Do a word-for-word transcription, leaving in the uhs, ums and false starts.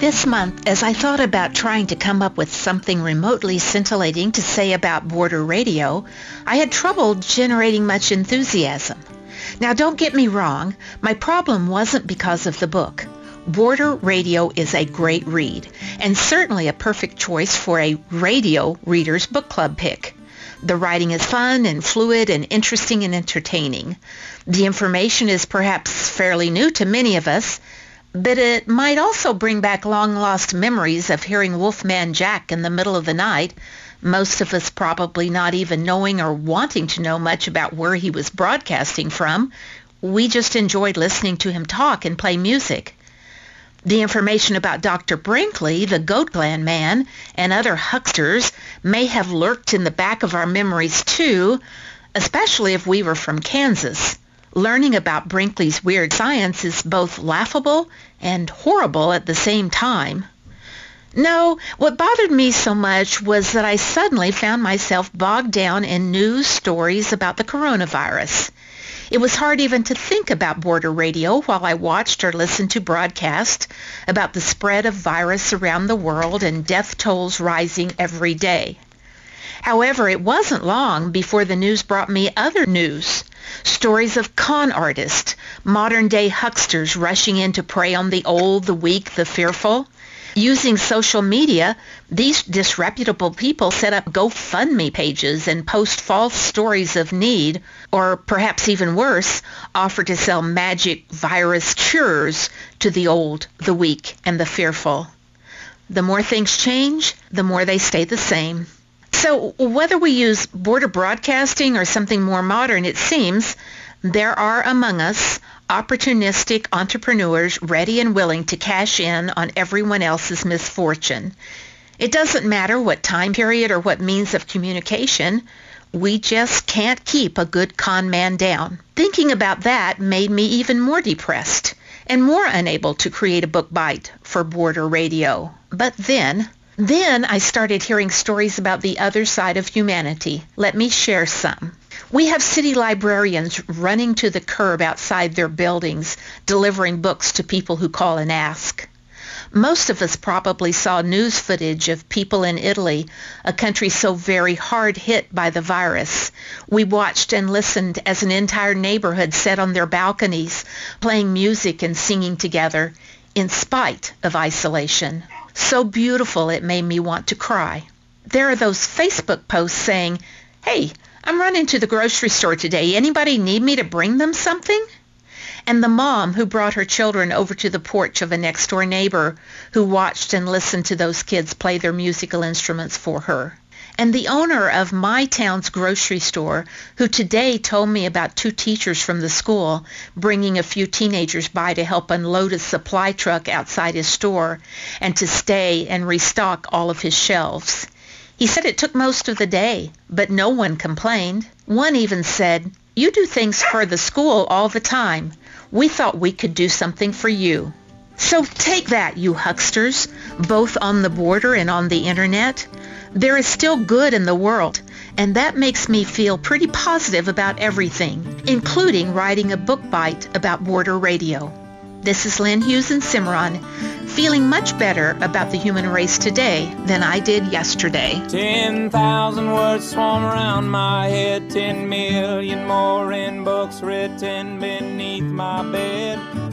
This month, as I thought about trying to come up with something remotely scintillating to say about Border Radio, I had trouble generating much enthusiasm. Now, don't get me wrong, my problem wasn't because of the book. Border Radio is a great read, and certainly a perfect choice for a radio reader's book club pick. The writing is fun and fluid and interesting and entertaining. The information is perhaps fairly new to many of us, but it might also bring back long-lost memories of hearing Wolfman Jack in the middle of the night, most of us probably not even knowing or wanting to know much about where he was broadcasting from. We just enjoyed listening to him talk and play music. The information about Doctor Brinkley, the Goat Gland Man, and other hucksters may have lurked in the back of our memories too, especially if we were from Kansas. Learning about Brinkley's weird science is both laughable and horrible at the same time. No, what bothered me so much was that I suddenly found myself bogged down in news stories about the coronavirus. It was hard even to think about Border Radio while I watched or listened to broadcasts about the spread of virus around the world and death tolls rising every day. However, it wasn't long before the news brought me other news. Stories of con artists, modern-day hucksters rushing in to prey on the old, the weak, the fearful. Using social media, these disreputable people set up GoFundMe pages and post false stories of need, or perhaps even worse, offer to sell magic virus cures to the old, the weak, and the fearful. The more things change, the more they stay the same. So whether we use border broadcasting or something more modern, it seems there are among us opportunistic entrepreneurs ready and willing to cash in on everyone else's misfortune. It doesn't matter what time period or what means of communication. We just can't keep a good con man down. Thinking about that made me even more depressed and more unable to create a book bite for Border Radio. But then... Then I started hearing stories about the other side of humanity. Let me share some. We have city librarians running to the curb outside their buildings, delivering books to people who call and ask. Most of us probably saw news footage of people in Italy, a country so very hard hit by the virus. We watched and listened as an entire neighborhood sat on their balconies, playing music and singing together, in spite of isolation. So beautiful it made me want to cry. There are those Facebook posts saying, "Hey, I'm running to the grocery store today. Anybody need me to bring them something?" And the mom who brought her children over to the porch of a next-door neighbor who watched and listened to those kids play their musical instruments for her. And the owner of my town's grocery store, who today told me about two teachers from the school bringing a few teenagers by to help unload a supply truck outside his store and to stay and restock all of his shelves. He said it took most of the day, but no one complained. One even said, "You do things for the school all the time. We thought we could do something for you." So take that, you hucksters, both on the border and on the internet. There is still good in the world, and that makes me feel pretty positive about everything, including writing a book bite about Border Radio. This is Lynn Hughes in Cimarron, feeling much better about the human race today than I did yesterday. Ten thousand words swarm around my head, ten million more in books written beneath my bed.